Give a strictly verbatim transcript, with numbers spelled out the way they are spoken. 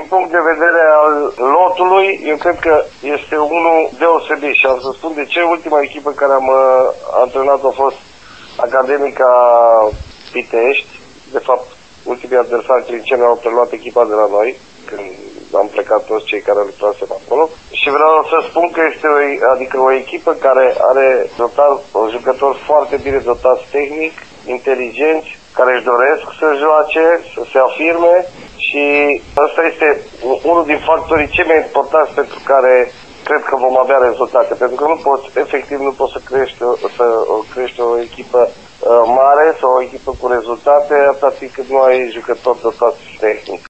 punct de vedere al lotului, eu cred că este unul deosebit și am să spun de ce. Ultima echipă care am uh, antrenat a fost Academica Pitești. De fapt, ultimii adversari clinceni au preluat echipa de la noi, când am plecat toți cei care lucrasem acolo. Și vreau să spun că este o, adică o echipă care are dotat, o jucători foarte bine dotați tehnic, inteligenți, care își doresc să joace, să se afirme și ăsta este unul din factorii cei mai importanți pentru care cred că vom avea rezultate. Pentru că nu poți, efectiv nu poți să crești, să crești o echipă mare sau o echipă cu rezultate atât timp cât nu ai jucători dotați tehnic.